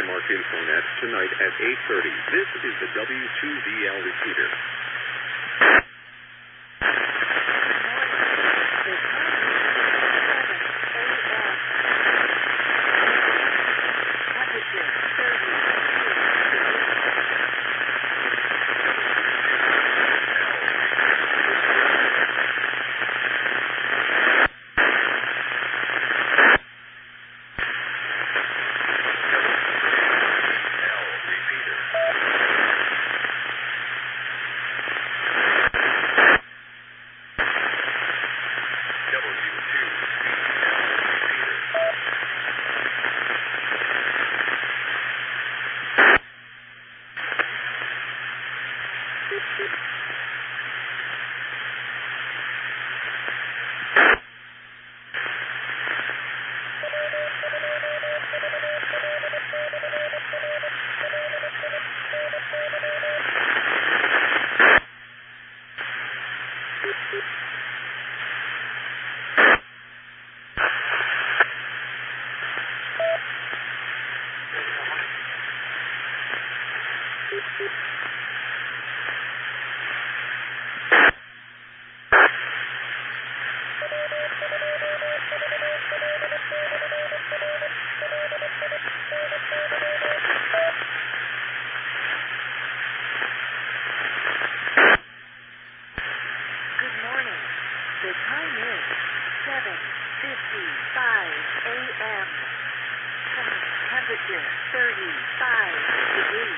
Landmark Infonet tonight at 8:30. This is the W2VL repeater. The time is 7:55 a.m. Temperature 35 degrees.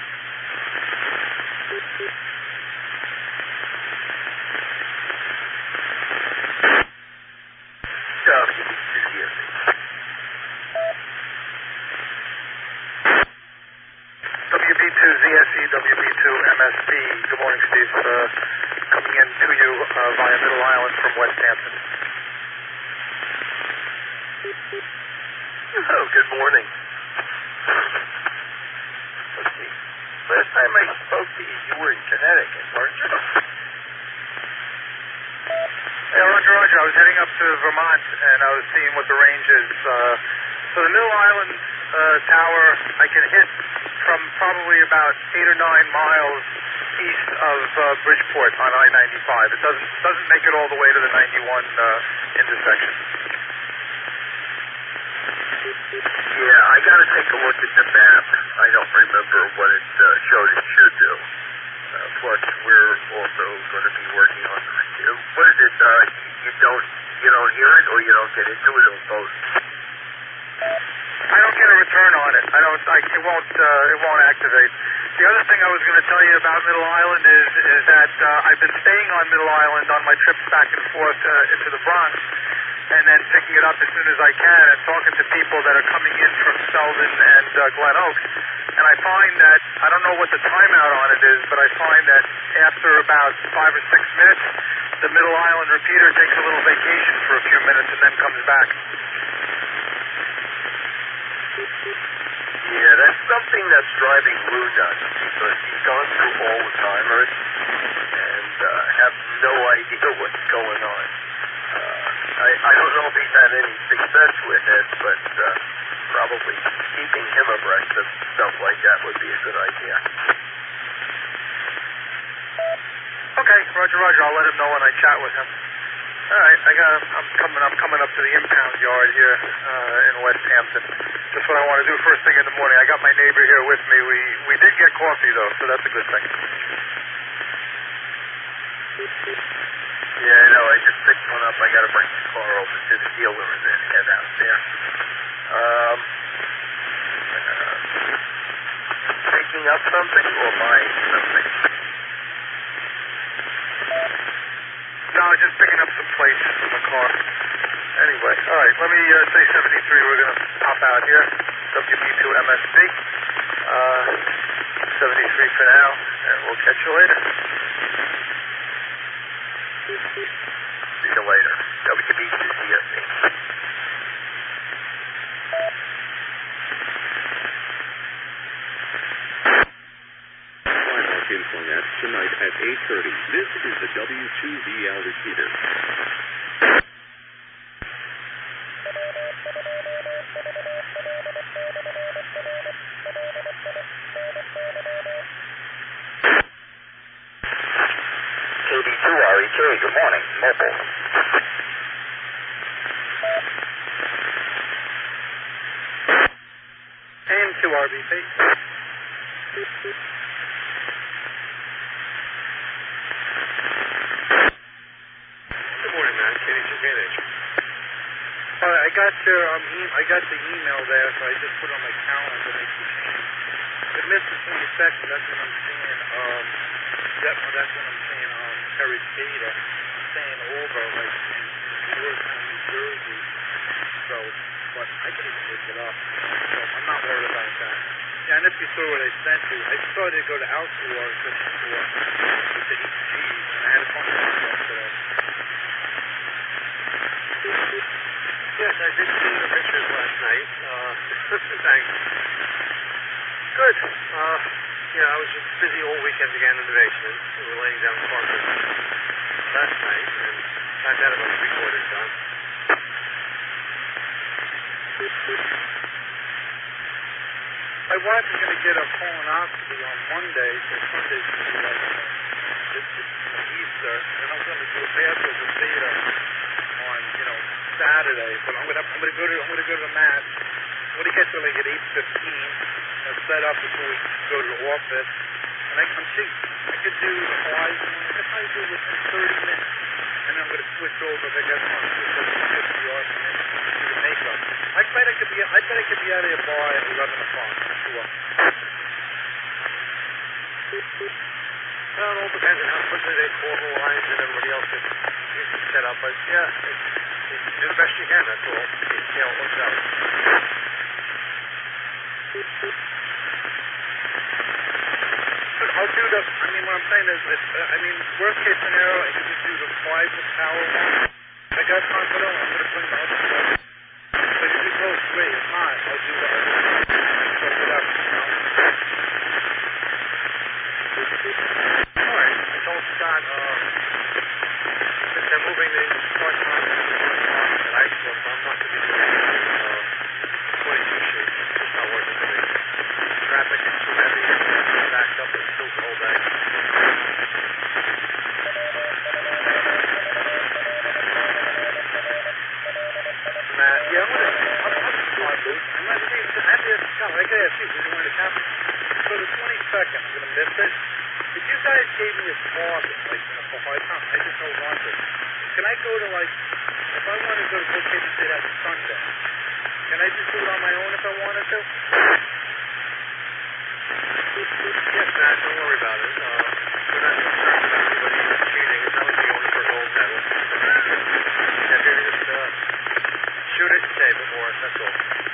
WB2ZSE, WB2MSB. Good morning, Steve. Coming in to you via Middle Island from West Hampton. Oh, good morning. Let's see. Last time I spoke to you, you were in Connecticut, weren't you? Hey, Roger. I was heading up to Vermont, and I was seeing what the range is. So the Middle Island tower, I can hit from probably about 8 or 9 miles east of Bridgeport on I-95. It doesn't make it all the way to the 91 intersection. Yeah, I got to take a look at the map. I don't remember what it showed it should do. Plus, we're also going to be working on the review. What is it? You don't hear it, or you don't get into it, or both? I don't get a return on it. It won't activate. The other thing I was going to tell you about Middle Island is that I've been staying on Middle Island on my trips back and forth into the Bronx, and then picking it up as soon as I can and talking to people that are coming in from Selden and Glen Oaks. And I find that, I don't know what the timeout on it is, but I find that after about 5 or 6 minutes, the Middle Island repeater takes a little vacation for a few minutes and then comes back. Yeah, that's something that's driving Lou nuts, because he's gone through all the timers and have no idea what's going on. I don't know if he's had any success with it, but probably keeping him abreast of stuff like that would be a good idea. Okay, Roger. I'll let him know when I chat with him. All right, I'm coming up to the impound yard here in West Hampton. Just what I want to do first thing in the morning. I got my neighbor here with me. We did get coffee though, so that's a good thing. Yeah, no, I just picked one up. I got to bring the car over to the dealer and then head out there. Picking up something or buying something? No, just picking up some plates from the car. Anyway, all right, let me say 73. We're going to pop out here. WB2MSB. 73 for now, and we'll catch you later. See you later. WB2CSE. Infonet tonight at 8:30. This is the W2VL repeater. Mobile. And to RBC. Good morning, Matt. KDH. I got your I got the email there, so I just put it on my calendar to make the change. I missed the 22nd. That's when I'm seeing that's when I'm seeing Terry Data. I'm staying over like in Georgetown, New Jersey. So, but I can even look it up. So I'm not worried about that. Yeah, and if you saw what I sent you, I started to go to outdoor with the ECGs, and I had a phone call yesterday. Yes, I did see the pictures last night. Thanks. Good. I was just busy all weekend again in the basement. We were laying down carpet last night, and I had about 3/4 done. My wife is going to get a colonoscopy on Monday, so Sunday's going to be like Easter, and I'm going to do a Passover Seder on Saturday. But I'm going to go to the match. I'm going to get there like at 8:15. Set up before we go to the office, and I could do the Hawaii one. I could probably do it within 30 minutes, and then I'm going to switch over. If I got time to switch over to 50 yards and then do the makeup. I bet I could be out of the bar at 11 o'clock. I'm sure. Well, it all depends on how quickly they call the lines and everybody else gets set up. But yeah, you do the best you can. That's all. See how it works out. I'll do what I'm saying is, worst case scenario, I could just do the 5 power one. If I got time for that, I'm going to bring the other one. But if you go straight, if not, I'll do the other one. So whatever, All right. I told Scott, since they're moving the start time to 1 o'clock at ice school, so I'm not going to be doing 22 shoots. It's just not worth it for me. Traffic is too heavy, backed up and still the whole day. Matt, yeah, I'm smart, dude. I might see, I gotta ask you, because you wanted to happen. So the 22nd, I'm gonna miss it. If you guys gave me a talk, for high time, I just don't want it. Can I go to if I want to go to Vocation State after Sunday, can I just do it on my own if I wanted to? Yes, Matt, don't worry about it. We're not concerned about anybody cheating. It's not like you're going for a gold medal. If you're just shoot it and save it for us, that's all.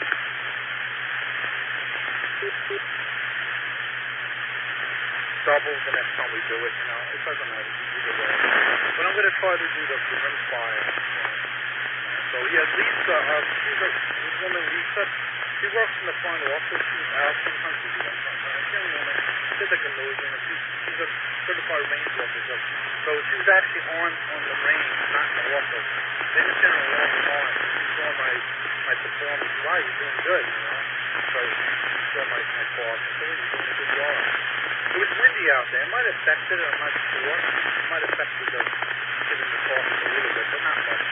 Double the next time we do it, it doesn't matter either way. But I'm going to try to do the rimfire. So yeah, Lisa, she's this woman Lisa, she works in the front office. She's out sometimes to do that sometimes. She's a young woman. She's like a nosy, and she's a certified range officer. So she was actually on the range, not in the office. They haven't been in a long time. She saw my performance. Wow, you're doing good, So she saw my talk and said, you're doing a good job. It was windy out there. It might have affected it, I'm not sure. It might have affected the giving the talk a little bit, but not much.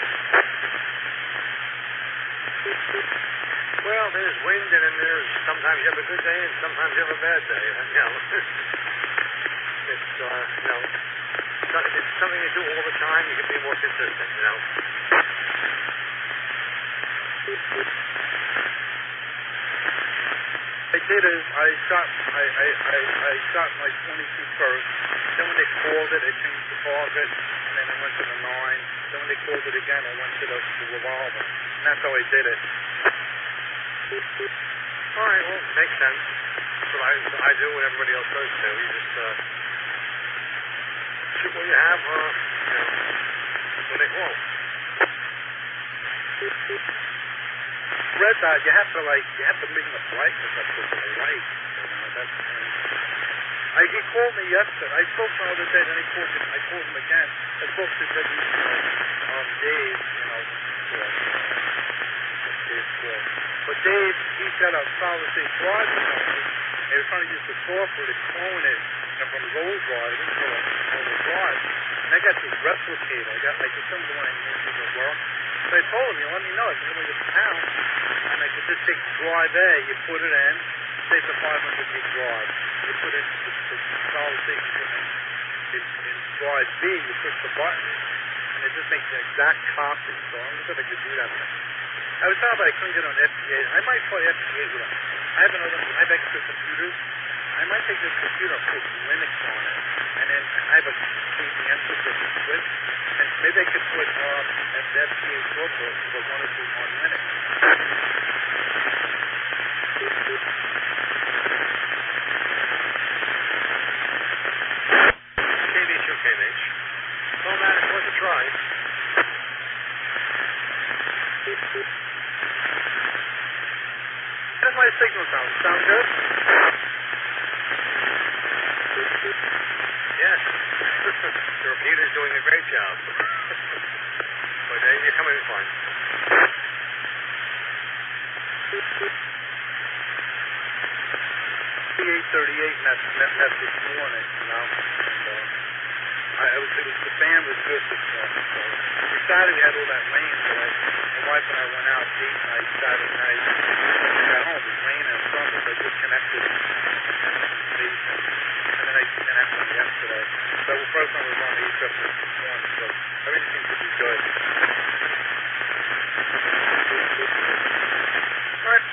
Well, there's wind, and then there's sometimes you have a good day, and sometimes you have a bad day. It's something you do all the time. You can be more consistent. I did is I shot my 22 first. Then when they called it, I changed the target, and then I went to the 9. Then when they called it again, I went to the revolver, and that's how I did it. All right, well, makes sense. That's what I do, what everybody else does too. You just shoot what you have, when they call. Red dot, you have to bring the brightness up to the light. He called me yesterday. I spoke to him the other day, then I called him again. I spoke to Dave, But Dave, he's got a solid state drive. They were trying to use the software to clone it from Roll Drive into a drive. And I got this replicator. I got like the similar one I made in the world. So I told him, you let me know. I can only get the pound. And I could just take drive A, you put it in, say it's a 500 gig drive. You put in the solid state, you put in drive B, you push the button, and it just makes an exact copy. So I'm going to see if I could do that. I was talking about I couldn't get on FTA. I might try FTA with them. I have extra computers. I might take this computer and put Linux on it, and then I have a KVM switch that can switch, and maybe I could put an FTA shortcut if I wanted to on Linux. KV2KMH. Well, man, it's worth a try. How's my signal sound? Sound good? Yes. The repeater's doing a great job. But you're coming in fine. 38 messed this morning, you know. And, the band was good this morning. So we started, we had all that rain, so my wife and I went out date night, Saturday night. When we got home, it was raining and thunder, so I disconnected and then I connected them yesterday. So the first one was on the trip this morning, so everything seems to be good. All right.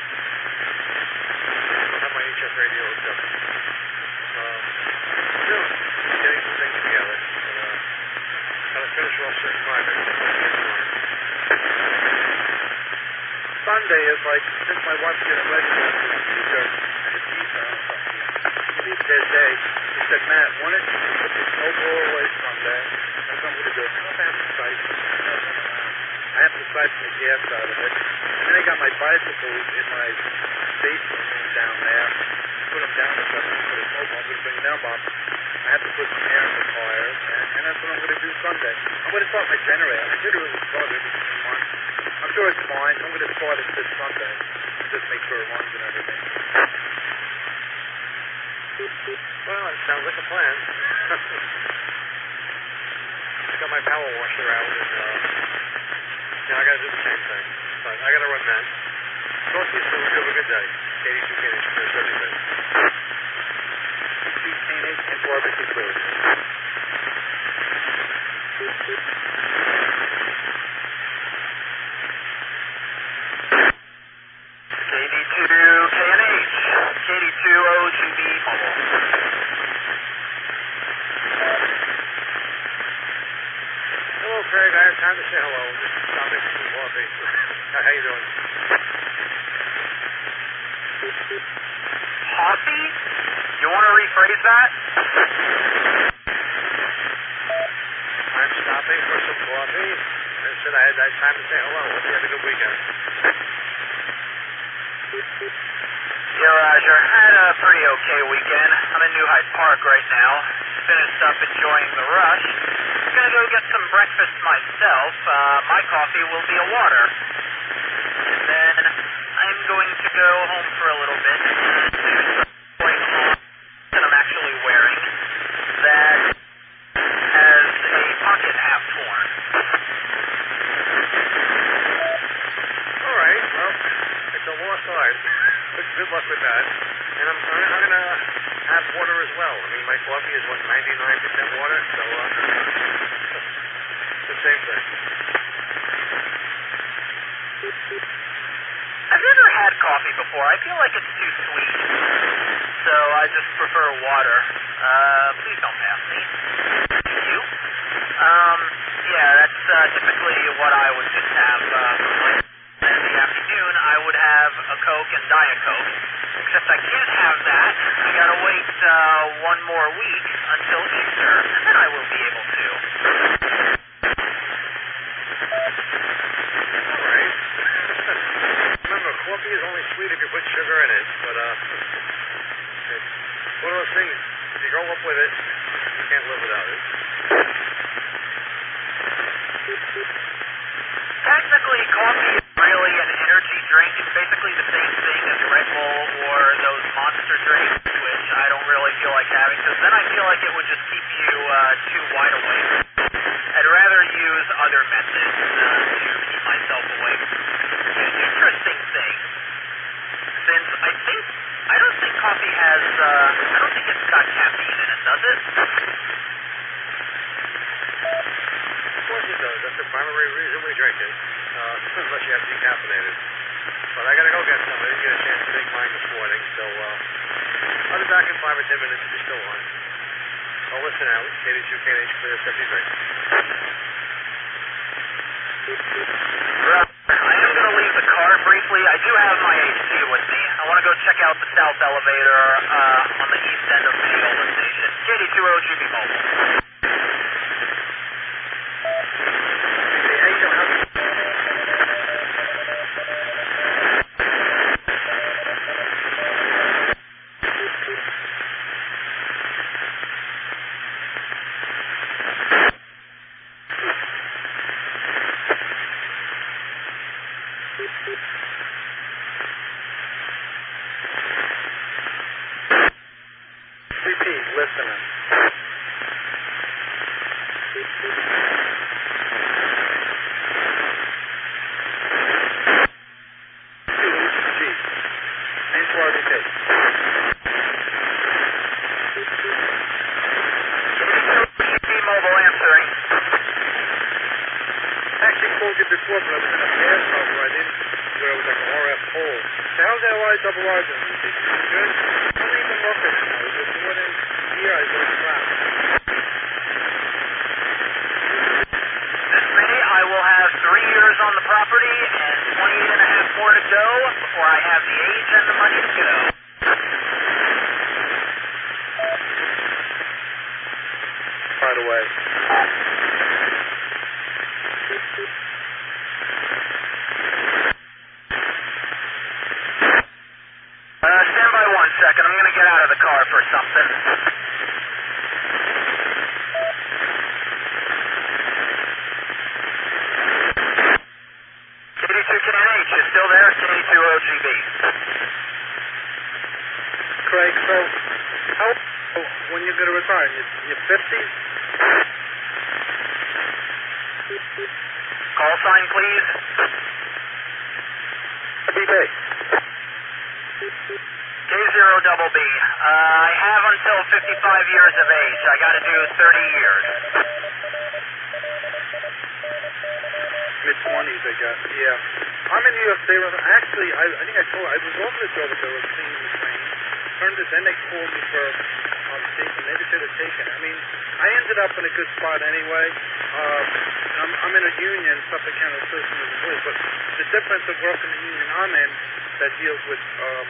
I have my HF radio hooked up. Still getting some things together. Gotta finish off certain projects. Sunday is like, since my wife's getting ready for the speaker and the pizza or something, it's going to be a dead day. He said, Matt, why don't you put the snowball away Sunday? That's what I'm going to do. I don't have to siphon. I have to siphon the gas out of it. And then I got my bicycles in my basement room down there. Put them down so I can put a snowball. I'm going to bring them up. I have to put some air in the tires, and that's what I'm going to do Sunday. I'm going to start my generator. I should really start it every 2 months. I'm sure it's fine. I'm going to start it this Sunday. Just make sure it runs and everything. Well, it sounds like a plan. I got my power washer out, and now I got to do the same thing. But I got to run that. Talk to you soon. Have a good day. KD2KH, there's everything. KD2KH and barbecue food. KD2KNH, KD2OGB mobile. Hello, Craig. I have time to say hello. Just stopping for some coffee. How you doing? Coffee? You want to rephrase that? I'm stopping for some coffee. I said I had time to say hello. Hope you had a good weekend. Yeah, Roger. I had a pretty okay weekend. I'm in New Hyde Park right now. Just finished up enjoying the rush. I'm going to go get some breakfast myself. My coffee will be a water. And then I'm going to go home for a little bit and do some going on that I'm actually wearing that has a pocket half torn. All right. Well, it's a lost art. Good luck with that. And I'm going to have water as well. I mean, my coffee is, 99% water? So, it's the same thing. I've never had coffee before. I feel like it's too sweet. So I just prefer water. Please don't pass me. Thank you. Yeah, that's typically what I would just have for my in the afternoon. I would have a Coke and Diet Coke. Except I can't have that. I gotta wait one more week until Easter, and then I will be able to. All right. Remember, coffee is only sweet if you put sugar in it. But it's one of those things. If you grow up with it, you can't live without it. Technically, coffee is really an energy drink. It's basically the same thing as Red Bull or those Monster drinks, which I don't really feel like having, because then I feel like it would just keep you too wide awake. other methods to keep myself awake. An interesting thing, since I don't think coffee has, I don't think it's got caffeine in it, does it? Of course it does. That's the primary reason we drink it. Unless you have decaffeinated. But I gotta go get some. I didn't get a chance to make mine this morning, so I'll be back in 5 or 10 minutes if you're still on. I'll listen out. 82 KNH clear 53. I am going to leave the car briefly. I do have my AC with me. I want to go check out the south elevator on the east end of Paola Station. KD2 OGB Mobile. Listening. Mobile answering. Actually called you before, but I was in a bathtub where I didn't, where it was like an RF pole. So how's that LI double R doing? Is it good? Don't even look at it now. It was more than a year I was crap. This May, I will have 3 years on the property and 28 and a half more to go before I have the age and the money to go. Right away. Stand by 1 second. I'm going to get out of the car for something. KD2 KNH, you still there? KD2 OGB. Craig, so how when you're going to retire? In your 50s? Call sign, please. BB. K0BB. I have until 55 years of age. I got to do 30 years. Mid-20s, I guess. Yeah. I'm in New York State. Actually, I think I told. I was over the job that they were cleaning the train. Turned it. Then they called me for station. Maybe should have taken it. I mean, I ended up in a good spot anyway. I'm in a union, Suffolk County Association of Police, but the difference of working in the union I'm in that deals with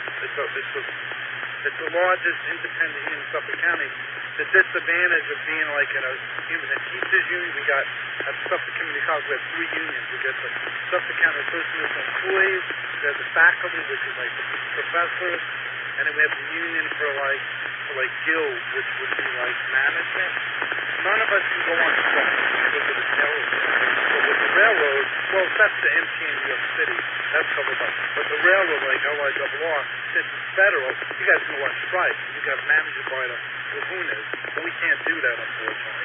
it's the largest independent union in Suffolk County. The disadvantage of being like in a teachers union, we got at Suffolk Community College we have 3 unions. We got the Suffolk County Association of Employees, we have the faculty, which is like the professors, and then we have the union for like guilds, which would be like management. None of us can go on strike because of the railroad. But with the railroad, well, that's the MTA in New York City. That's covered up. But the railroad, like LIRR, since it's federal, you guys can go on strike. You got managed by the kahunas, but we can't do that, unfortunately.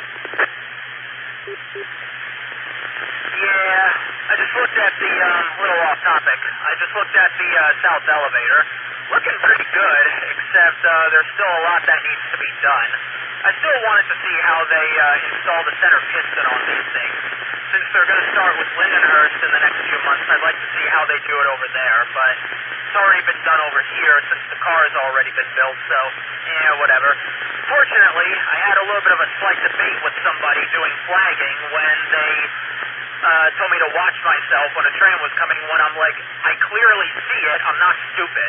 Yeah, I just looked at the, little off topic. I just looked at the south elevator. Looking pretty good, except there's still a lot that needs to be done. I still wanted to see how they install the center piston on these things. Since they're going to start with Lindenhurst in the next few months, I'd like to see how they do it over there, but it's already been done over here since the car has already been built, so, yeah, whatever. Fortunately, I had a little bit of a slight debate with somebody doing flagging when they told me to watch myself when a train was coming, when I'm like, I clearly see it, I'm not stupid.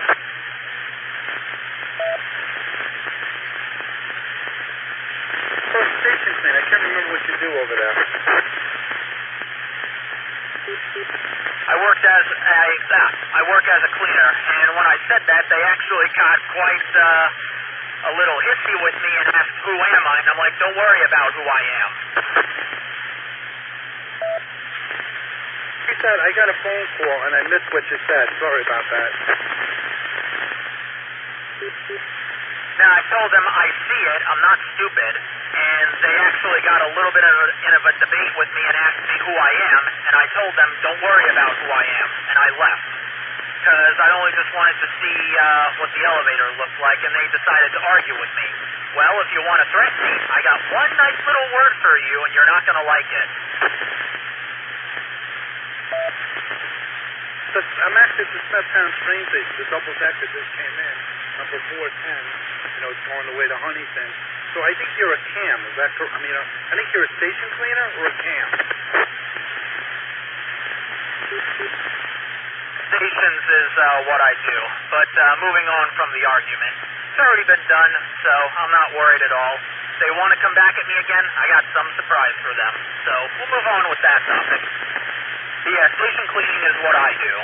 Station clean, I can't remember what you do over there. I work as a cleaner, and when I said that, they actually got quite a little hissy with me and asked, who am I? And I'm like, don't worry about who I am. You said, I got a phone call and I missed what you said. Sorry about that. Now, I told them I see it, I'm not stupid, and they actually got a little bit of a debate with me and asked me who I am, and I told them, don't worry about who I am, and I left. Because I only just wanted to see what the elevator looked like, and they decided to argue with me. Well, if you want to threaten me, I got one nice little word for you, and you're not going to like it. I'm actually at the Smithtown train station. The double decker just came in, number 410. It's going the way to Huntington. So I think you're a cam. Is that correct? I think you're a station cleaner or a cam. Stations is what I do. But moving on from the argument, it's already been done, so I'm not worried at all. If they want to come back at me again, I got some surprise for them. So we'll move on with that topic. Yeah, station cleaning is what I do.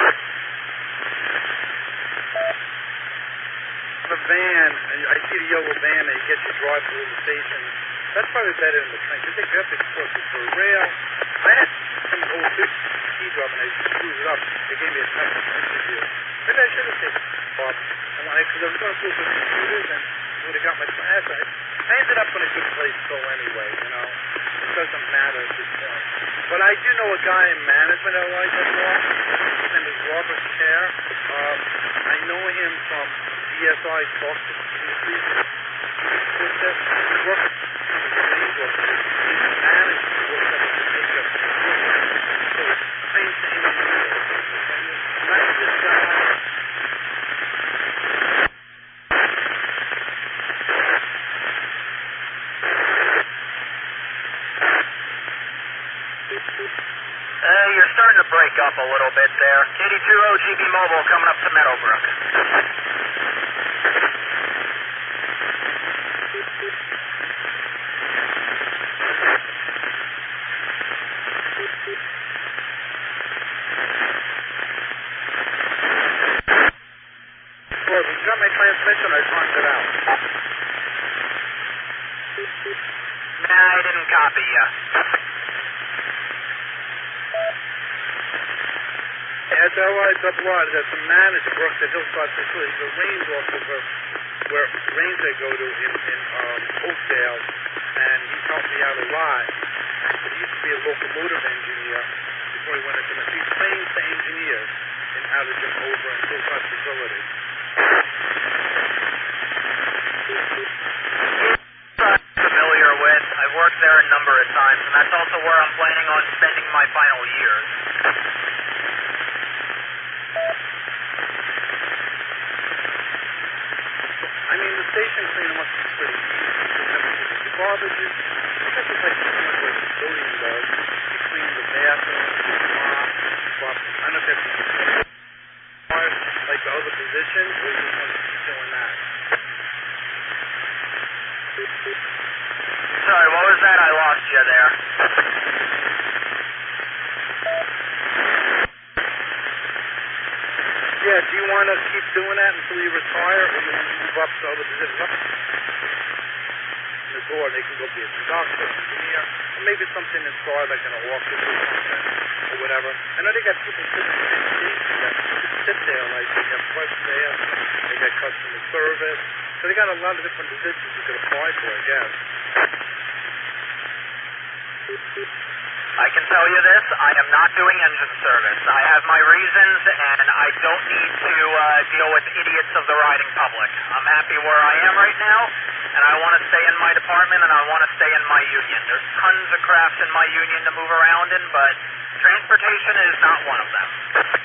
The van, I see the yellow van that gets you drive through the station. That's probably better than the train. Because they got the courses for rail. I had some old big ski job and I screwed it up. They gave me a technical interview. Maybe I should have taken it off. Because I was going to school for computers and would have got my class. I ended up in a good place though anyway, It doesn't matter at this point. But I do know a guy in management at Elijah Law. His name is Robert Kerr. I know him from DSI talked to the previous footstep. He worked in the Range Rover. He's a manager. He worked up at the Jacob. So same thing. That's this guy. You're starting to break up a little bit there. KD20 GB Mobile coming up to Meadowbrook. Well, if you got my transmission, I turned it out. Nah, I didn't copy you. At LIWR, that's a manager, works at Hillside Facility. He's a range officer where range I go to in Oakdale, and he's helped me out a lot. He used to be a locomotive engineer before he went into the... He trains the engineers in how to jump over in Hillside Facility. I'm familiar with. I've worked there a number of times, and that's also where I'm planning on spending my final years. The station cleaner must be pretty easy. The garbages, because it's like pretty much what the building does. You clean the bathroom, you mop. I don't know if that's like the other positions, or you just want to keep doing that. Sorry, what was that? I lost you there. Yeah, do you want to keep doing that until you retire, or you want to move up to other positions? Up in the door, they can go be a doctor, engineer, or maybe something in store like an office or something, or whatever. I know they got people sitting in the station that sit there, like they have questions to ask them. They got customer service. So they got a lot of different positions you could apply for, I guess. I can tell you this, I am not doing engine service. I have my reasons, and I don't need to deal with idiots of the riding public. I'm happy where I am right now, and I want to stay in my department, and I want to stay in my union. There's tons of crafts in my union to move around in, but transportation is not one of them.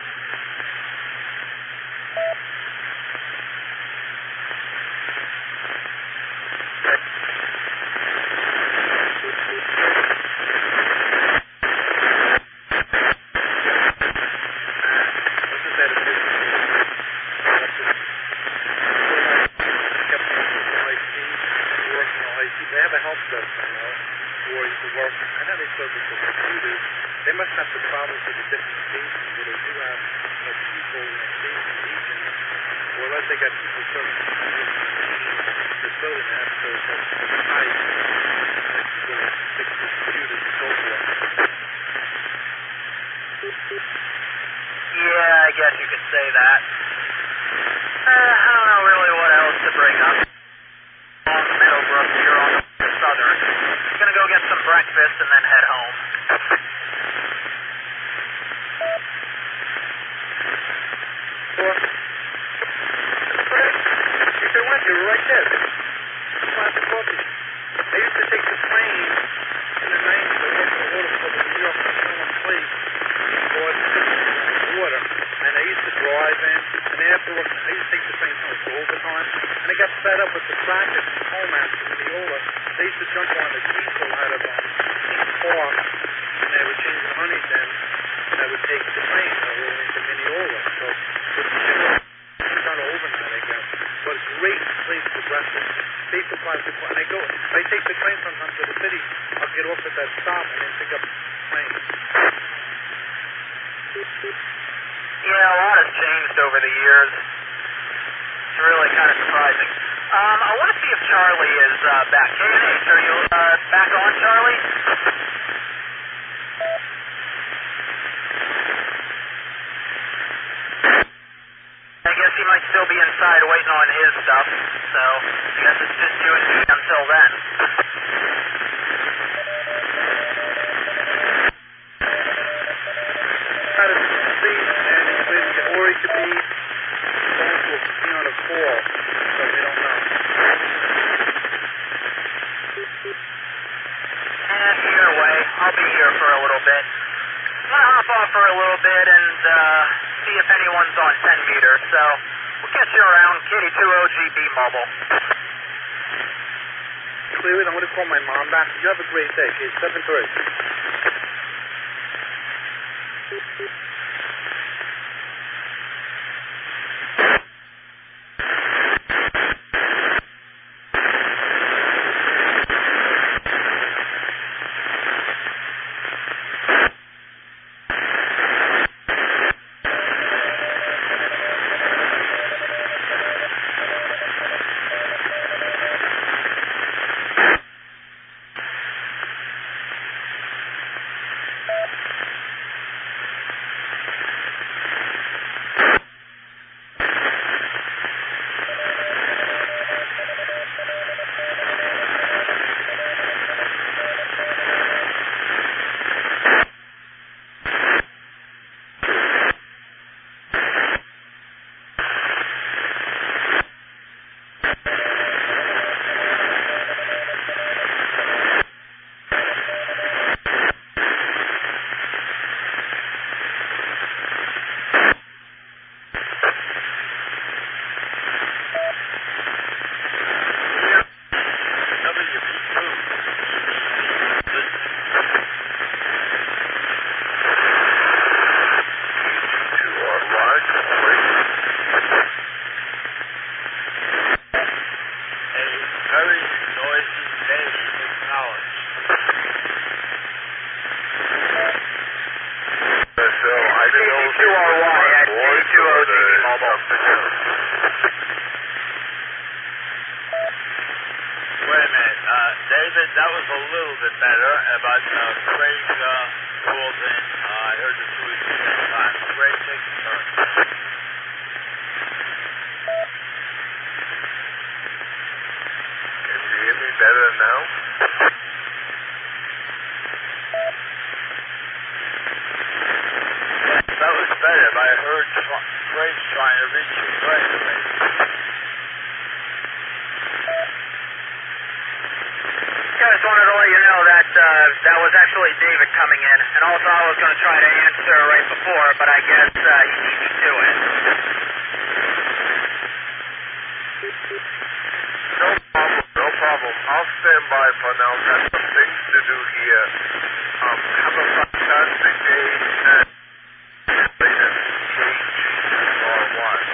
They must have the problems with the different stations where they do have people in the station agents, or unless they got people serving the building that have to hide, fix the computers and so forth. Yeah, I guess you could say that. I don't know really what else to bring up. breakfast, and then head home. Well, if they want, you're right there. Class of coffee. I used to take the train in the 90s to work for the water club in New York on someone's place. Water, and I used to drive in, and afterwards I used to take the train home for overtime, and I got fed up with the traffic from Comac to Mineola. They used to jump on the diesel out of King Park, and they would change the Huntington, and I would take the train rolling into Mineola. So it's kind of overnight, I guess. But a great place for breakfast. They supply people, and I take the train sometimes to the city. I'll get off at that stop and then pick up the train. Yeah, a lot has changed over the years. It's really kind of surprising. I want to see if Charlie is back. KNH, are you back on, Charlie? I guess he might still be inside waiting on his stuff, so I guess it's just you and me until then. Or he could be going to be on a call, so we don't know. Either way, I'll be here for a little bit. I'm going to hop off for a little bit and see if anyone's on 10 meters, so we'll get you around KD2OGB Mobile. Clearly, I'm going to call my mom back. You have a great day, kid. 7:30. David, that was a little bit better, but Craig called in. I heard the two at the same time. Craig, take the turn. Can you hear me better now? That was better, but I heard Craig trying to reach you right away. I just wanted to let you know that that was actually David coming in, and also I was going to try to answer right before, but I guess he beat me to it. No problem. I'll stand by for now. Got some things to do here. Have a fantastic day and later. KG2R1.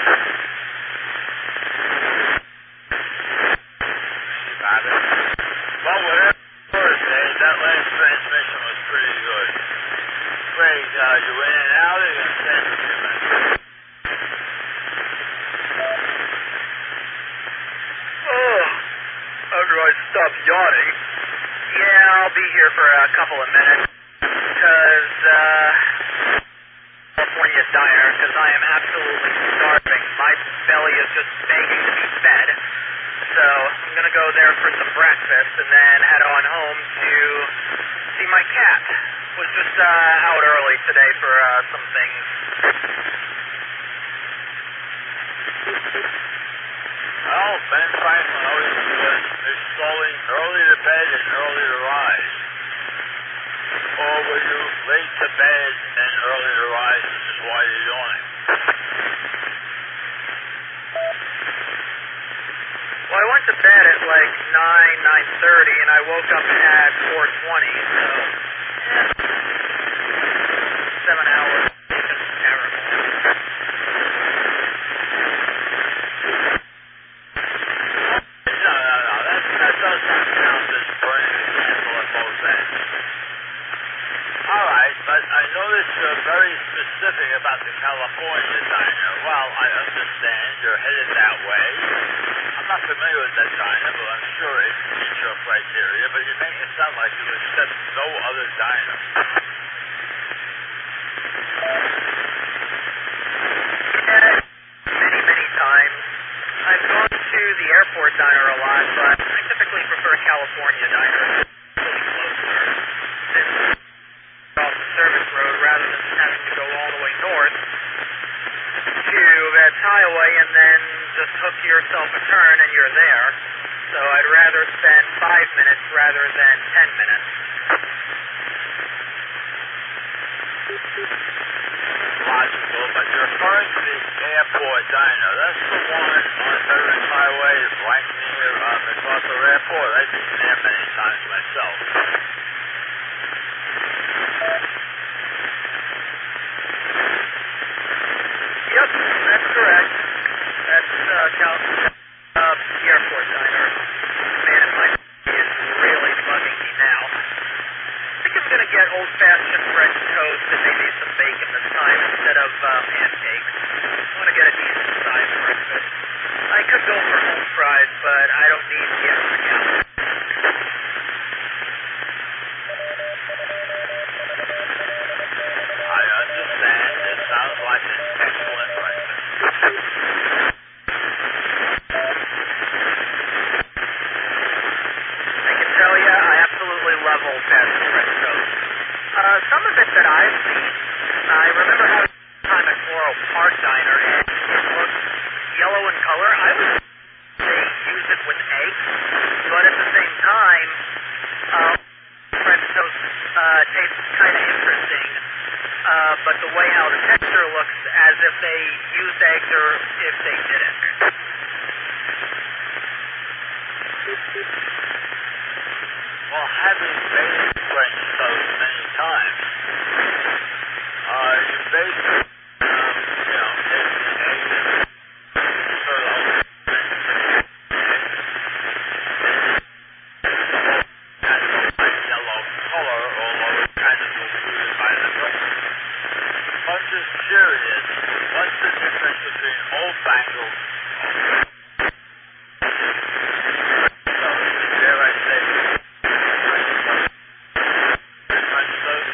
Well, whatever it was, Dave, that last transmission was pretty good. Craig, you in and out, or you going to stand for a few minutes? Oh, after I stop yawning. Yeah, I'll be here for a couple of minutes, because, California Diner, because I am absolutely starving. My belly is just begging to be fed, so I'm going to go there for some breakfast and then head on home to see my cat. Was just out early today for some things. Well, Ben Franklin always is slowing early to bed and early to rise. Or were you late to bed and early to rise, which is why you're yawning? Well, I went to bed at like 9:30, and I woke up at 4:20, so 7 hours. It's terrible. No. That doesn't count as burning the candle at both ends. All right, but I noticed you're very specific about the California diner. Well, I understand you're headed that way. I'm not familiar with that diner, but I'm sure it meets your criteria, but you make it sound like you accept no other diner. Many times. I've gone to the airport diner a lot, but I typically prefer California diner. It's really closer. It's off the service road rather than having to go all the way north to Vets Highway and then just hook yourself a turn and you're there. So I'd rather spend 5 minutes rather than 10 minutes. Logical, but you're referring to the airport diner. That's the one on Veterans Highway right near MacArthur Airport. I've been there many times myself. Yep, that's correct. That's the airport diner. Man, my is really bugging me now. I think I'm going to get old-fashioned French toast and maybe some bacon this time instead of pancakes. I want to get a decent-sized breakfast. I could go for home fries, but I don't need the extra calories. I understand. It sounds like an excellent breakfast. I can tell you, I absolutely love old-fashioned French toast. Some of it that I've seen, I remember having time at Floral Park Diner, and it looked yellow in color. I would say they use it with eggs, but at the same time, French toast tastes kind of interesting. But the way how the texture looks as if they used eggs or if they didn't. Well, having made French toast many times, you basically, take the egg and sort of kind of light yellow color, although it's kind of diluted by the milk. I'm just curious, what's the difference between Old Fangled dare I say, French toast?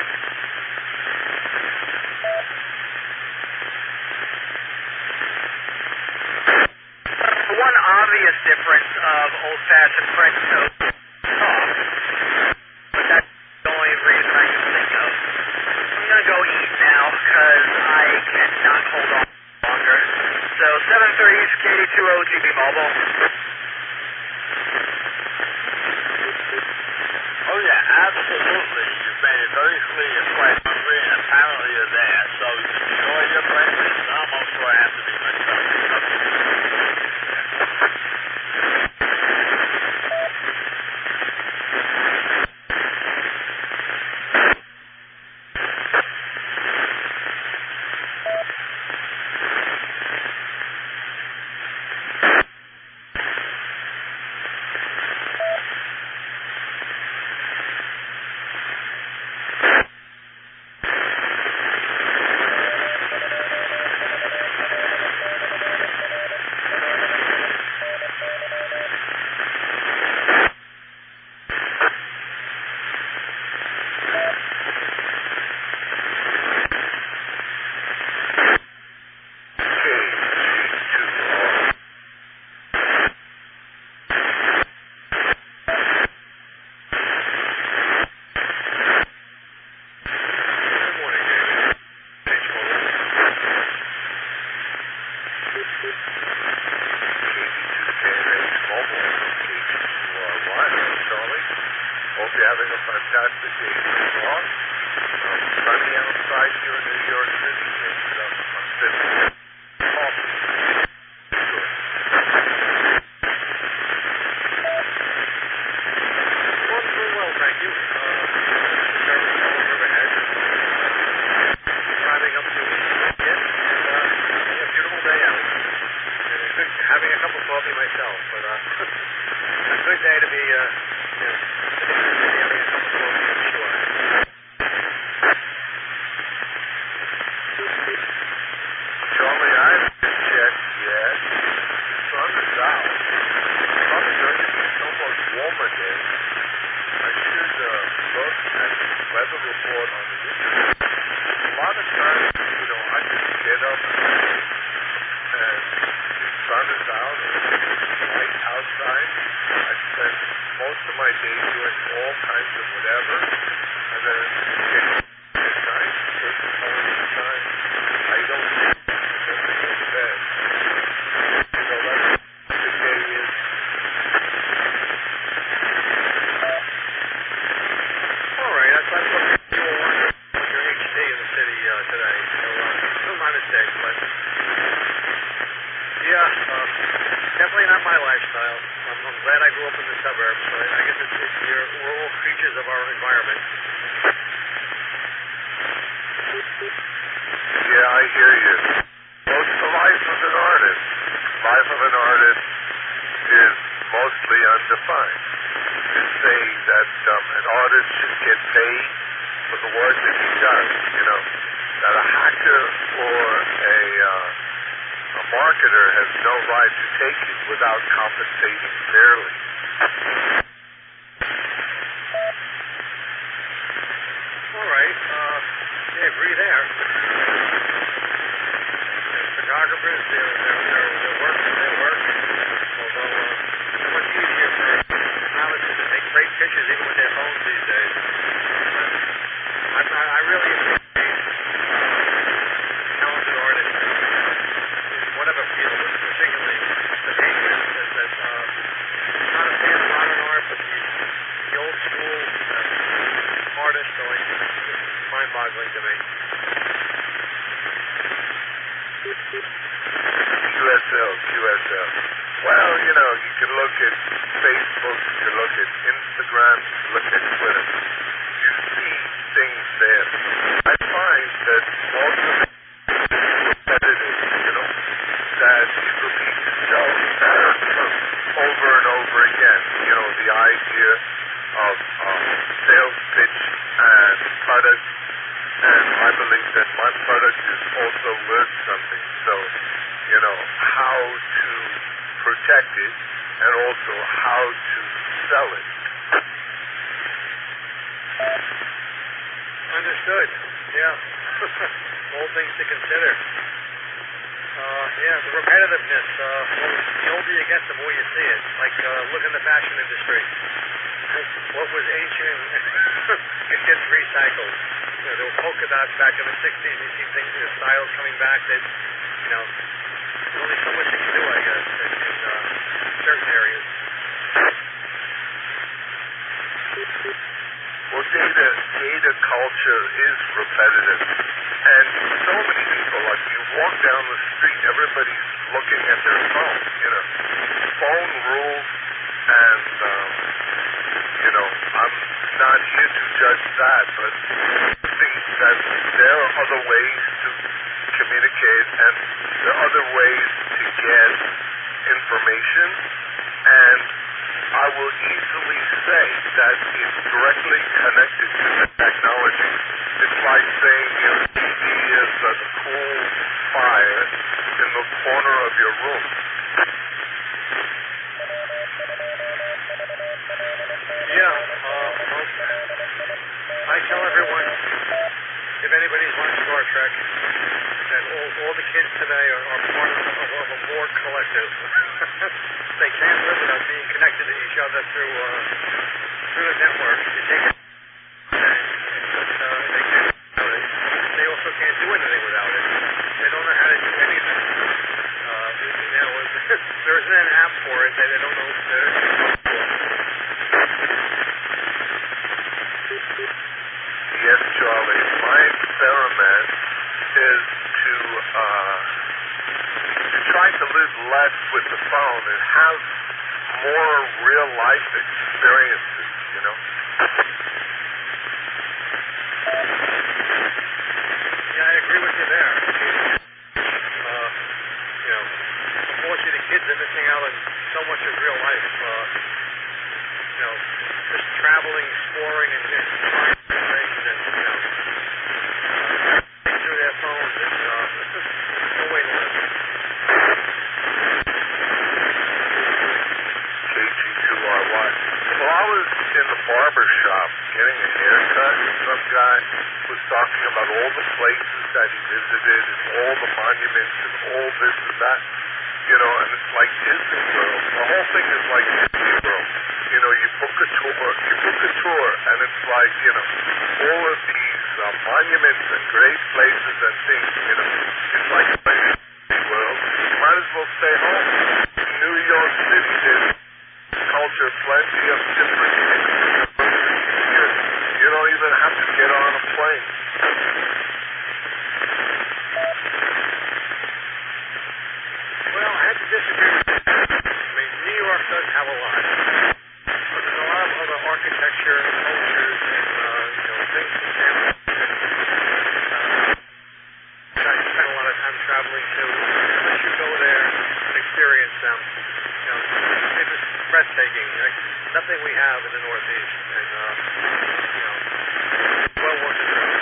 One obvious difference of old-fashioned French toast is soft, but that's the only reason I can think of. I'm going to go eat now because I cannot hold on longer. So 7:30 East KD20 GB Mobile. Oh yeah, absolutely. You've made it very clear you're quite hungry, and apparently you're there. So enjoy your breakfast. I'm almost where I have to be myself. KD2KNH Mobile, KD2RY, Charlie. Hope you're having a fantastic day so far. Sunny outside here in New York City, and I'm sitting here. Coffee. Doing well, thank you. Service calls overhead. Driving up to Winston, and a beautiful day out. Having a cup of coffee myself, but a good day to be sitting in the city having a cup of coffee, I'm sure. Charlie, I haven't checked yet. The sun is out. It's probably going to be a somewhat warmer day. I should look at the weather report on the internet. A lot of times, I just get up and the sun is out or it's light outside. I spend most of my day doing all kinds of whatever, and then get midnight, first morning time, I don't go to bed. So that's what the day is. All right, that's what you were wondering on your HD in the city today. So, still not as big, but yeah, definitely not my lifestyle. I'm glad I grew up in the suburbs. So I guess we're all creatures of our environment. Yeah, I hear you. Well, it's the life of an artist. Life of an artist is mostly undefined. They say that an artist should get paid for the work that he does, that a hacker or a marketer has no right to take it without compensating fairly. All right, yeah, agree there. Photographers, they're working their work, although it's much easier for novices to take great pictures even with their phones these days. I really appreciate talented artists in whatever field, particularly the painters. I'm not a fan of modern art, but the old school artists are like mind-boggling to me. QSL. Well, you can look at Facebook, you can look at Instagram, you can look at Twitter. You see things there. I find that most of it is repetitive, that it repeats itself over and over again. The idea of sales pitch and product, and I believe that my product is also worth something. So, how to protect it and also how to sell it. Understood. Yeah. All things to consider. The repetitiveness. The older you get, the more you see it. Like, look in the fashion industry. What was ancient, it gets recycled. There were polka dots back in the 60s. You see things, styles coming back that, there's only so much you can do, I guess, in certain areas. Well, data culture is repetitive. And so many people, like you walk down the street, everybody's looking at their phone, Phone rules, and, I'm not here to judge that, but I think that there are other ways to communicate and there are other ways to get information, and I will easily say that it's directly connected to the technology. It's like saying your TV is a cool fire in the corner of your room. Yeah, I tell everyone, if anybody's watched Star Trek, that all the kids today are part of a Borg collective. They can't live without being connected to each other through the network. You take it, and they can't without it. They also can't do anything without it. They don't know how to do anything. There isn't an app for it. They don't know. Yes, Charlie. My experiment is to try to live less with the phone and have more real-life experiences, you know? Yeah, I agree with you there. You know, unfortunately, the kids are missing out on so much of real life. You know, just traveling, exploring, and trying things, and you know, through their phones. It's just no way to live. KG2RY. Well, I was in the barber shop getting a haircut, and some guy was talking about all the places that he visited and all the monuments and all this and that, you know, and it's like Disney World. The whole thing is like Disney World. You know, you book a tour, and it's like, you know, all of these monuments and great places and things, you know, it's like Disney World. You might as well stay home. New York City, there's culture, plenty of different things. You don't even have to get on a plane. Well, I have to disagree with you. I mean, New York does have a lot. But there's a lot of other architecture, cultures, and, you know, things to San I spend a lot of time traveling to. Unless you go there and experience them, you know, it's just breathtaking. Like, nothing we have in the Northeast. And, you know, well worth the trip.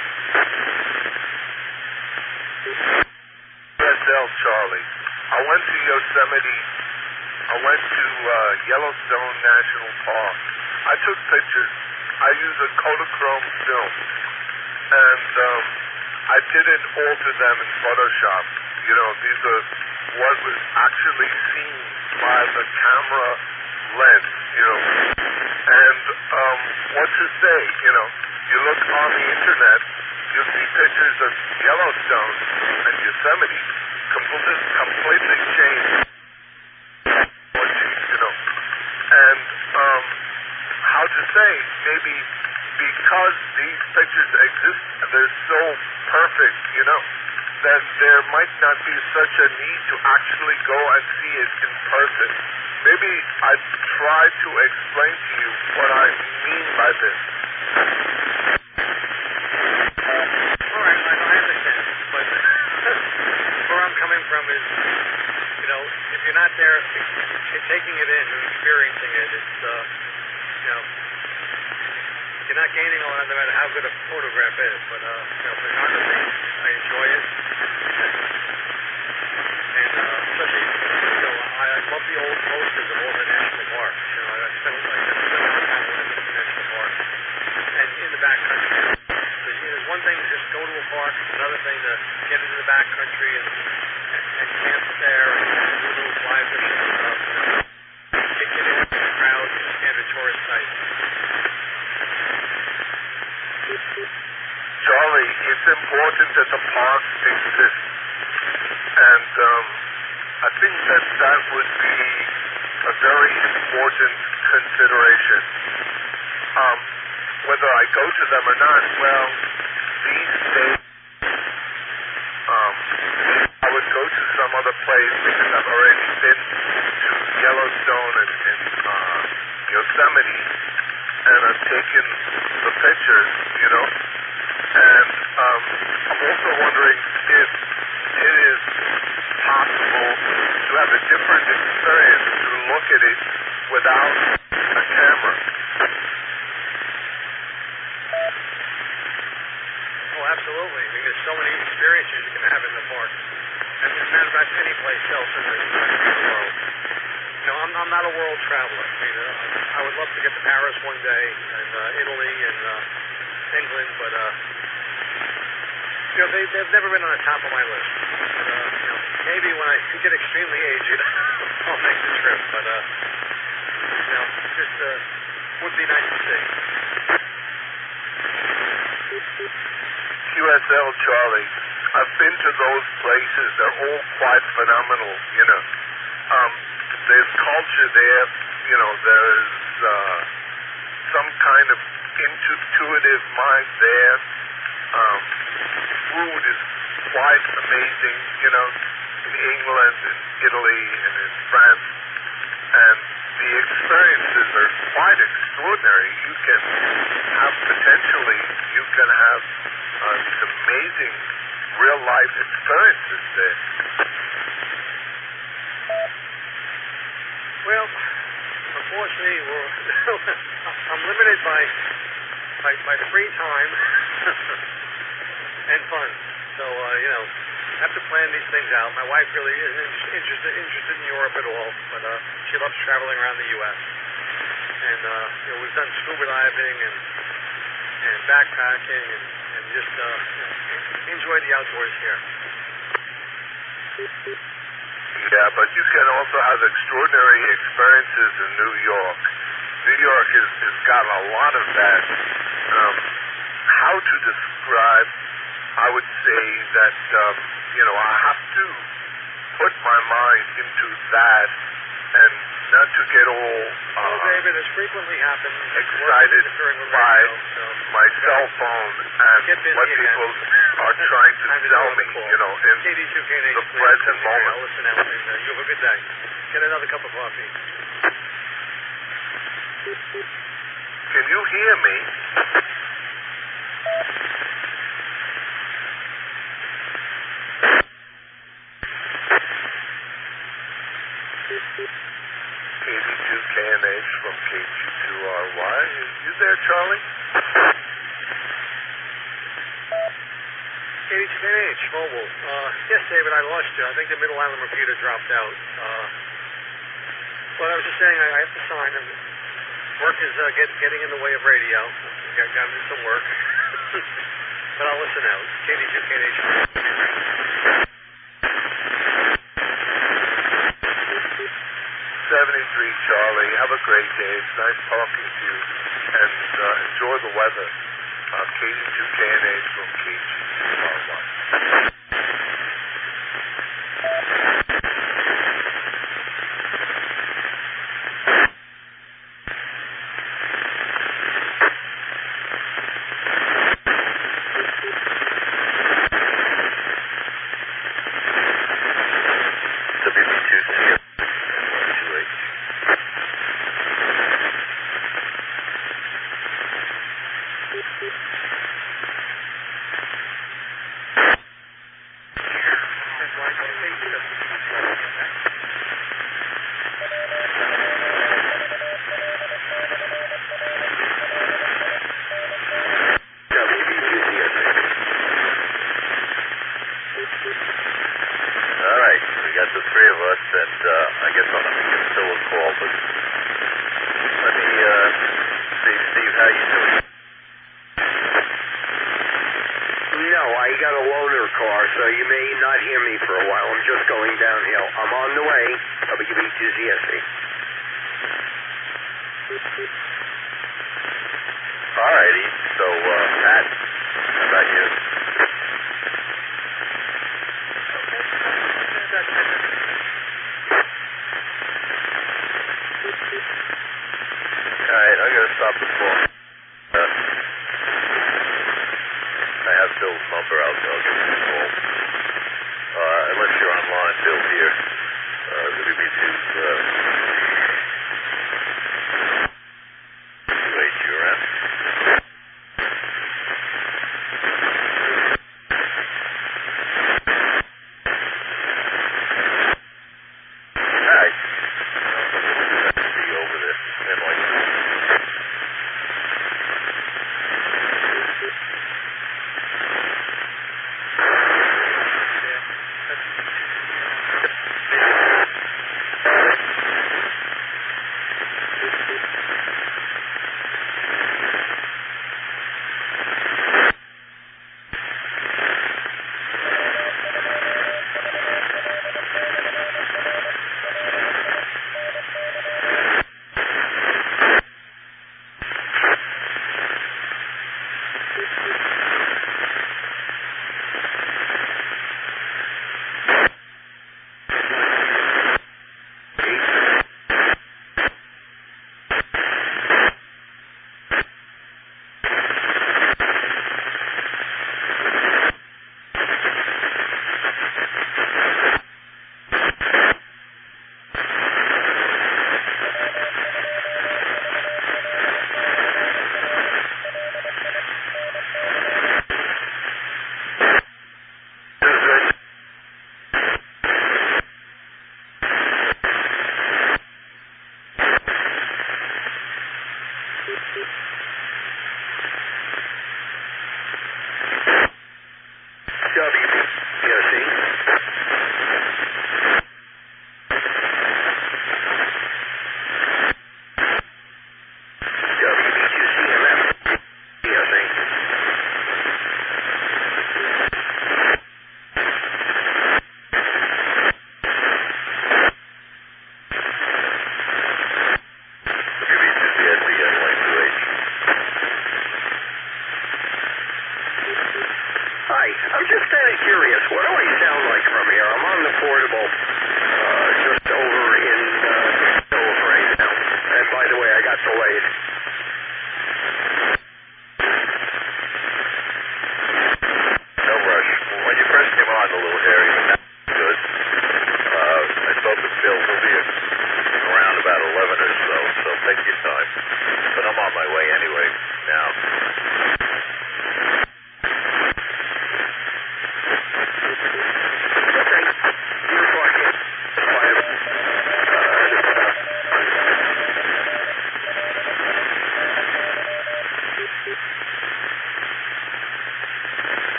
USL, Charlie. I went to Yosemite. I went to Yellowstone National Park. I took pictures. I used a Kodachrome film. And I didn't alter them in Photoshop. You know, these are what was actually seen by the camera lens, you know. And what to say, you know, you look on the internet, you'll see pictures of Yellowstone and Yosemite completely changed. You know. And how to say, maybe because these pictures exist, they're so perfect, you know, that there might not be such a need to actually go and see it in person. Maybe I'd try to explain to you what I mean by this. All right, I understand. But where I'm coming from is, you know, if you're not there taking it in and experiencing it, it's, you know, you're not gaining a lot no matter how good a photograph is. But, you know, photography, I enjoy it. And especially, you know, I love the old posters of all the national parks. You know, I spent a lot of time in the national parks and in the backcountry. So, you know, there's one thing to just go to a park, another thing to get into the backcountry and camp there and do little fly fishing and stuff. You know, get in with the crowds and standard tourist sites. Charlie, it's important that the parks exist. And I think that would be a very important consideration. Whether I go to them or not, well, these days, I would go to some other place because I've already been to Yellowstone and Yosemite, and I've taken the pictures, you know. And I'm also wondering if it is possible to have a different experience to look at it without a camera. Oh, absolutely. I mean, there's so many experiences you can have in the park. And as a matter of fact, any place else in the country or the world. You know, I'm not a world traveler. I mean, I would love to get to Paris one day, and Italy, and England, but, you know, they've never been on the top of my list. But, you know, maybe when I get extremely aged, I'll make the trip. But, you know, just would be nice to see. QSL, Charlie, I've been to those places. They're all quite phenomenal, you know. there's culture there. You know, there's some kind of intuitive mind there. Food is quite amazing, you know, in England, in Italy, and in France. And the experiences are quite extraordinary. You can have these amazing real-life experiences there. Well, unfortunately, I'm limited by free time and fun. So, you know, I have to plan these things out. My wife really isn't interested in Europe at all, but she loves traveling around the U.S. And, you know, we've done scuba diving and backpacking and just, you know, enjoy the outdoors here. Yeah, but you can also have extraordinary experiences in New York. New York has got a lot of that. How to describe, I would say that, you know, I have to put my mind into that and not to get all David, this frequently happens. Excited by my cell phone and what people are trying to sell me, you know, in the present moment. Listen out, and you have a good day. Get another cup of coffee. Can you hear me? KD2KNH from KG2RY. You there, Charlie? KD2KNH, mobile. Yes, David, I lost you. I think the Middle Island repeater dropped out. But I was just saying I have to sign, and work is getting in the way of radio. Got to do some work. But I'll listen out. KD2KNH. 73, Charlie. Have a great day. It's nice talking to you. And enjoy the weather. KD2KNH from KG2RY.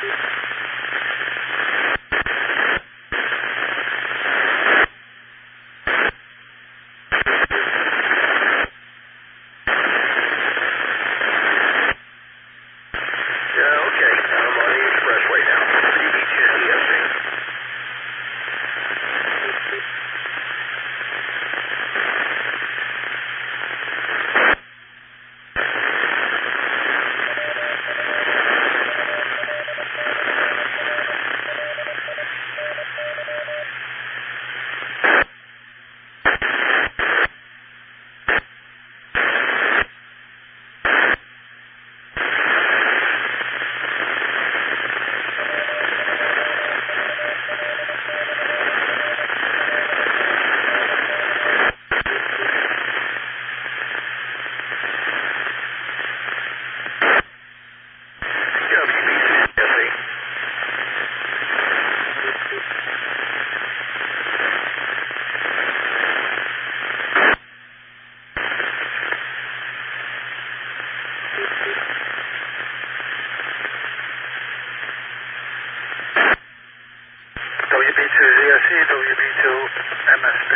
WB2ZSE, WB2MSB.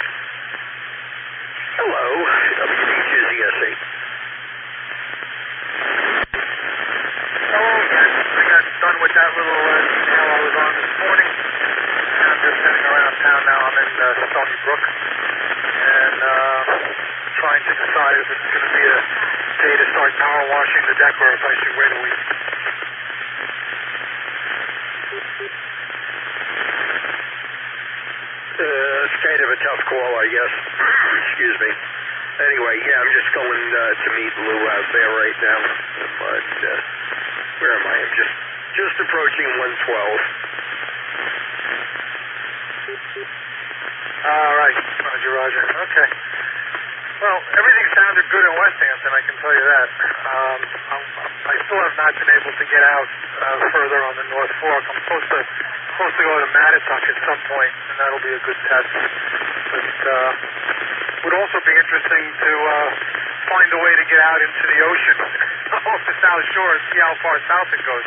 Hello, WB2ZSE. Hello again. I got done with that little detail I was on this morning. And I'm just heading around town now. I'm in Stony Brook. And trying to decide if it's going to be a day to start power washing the deck or if I should wait a week. It's kind of a tough call, I guess. Excuse me. Anyway, yeah, I'm just going to meet Lou out there right now. But where am I? I'm just approaching 112. All right, Roger. Okay. Well, everything sounded good in West Hampton, I can tell you that. I still have not been able to get out further on the North Fork. I'm supposed to go to Mattituck at some point, and that'll be a good test. But would also be interesting to find a way to get out into the ocean off the South Shore and see how far south it goes.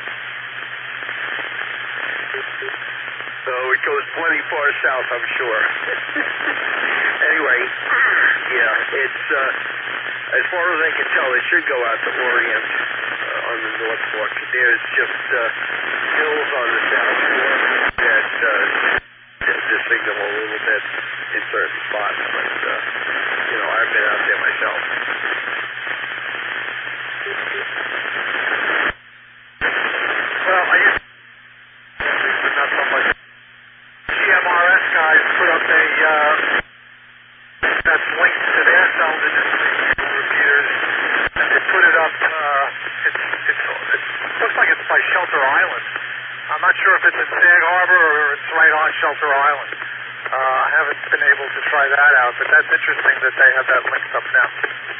So it goes plenty far south, I'm sure. Anyway, yeah, it's as far as I can tell, it should go out to Orient on the North Fork. There's just hills on the South Shore that just signal a little bit in certain spots, but I've been out there myself. Well, I used to not so much. GMRS guys put up that's linked to their cell industry repeaters, and they put it up. It looks like it's by Shelter Island. I'm not sure if it's in Sag Harbor or it's right on Shelter Island. I haven't been able to try that out, but that's interesting that they have that linked up now.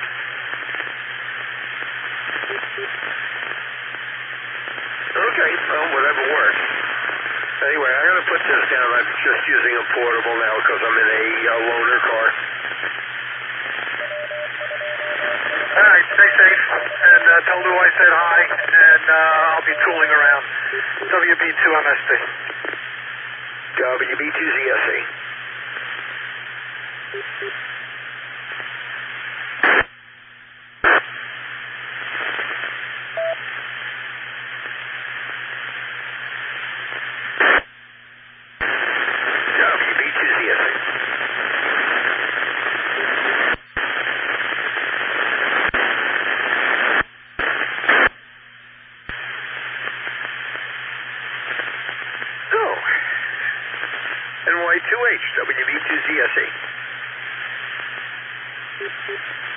Okay, well, whatever works. Anyway, I'm going to put this down. I'm just using a portable now because I'm in a loaner car. All right, stay safe, and tell Lou I said hi, and I'll be tooling around. WB2MSB. WB2ZSE. NY2H, WB2ZSE.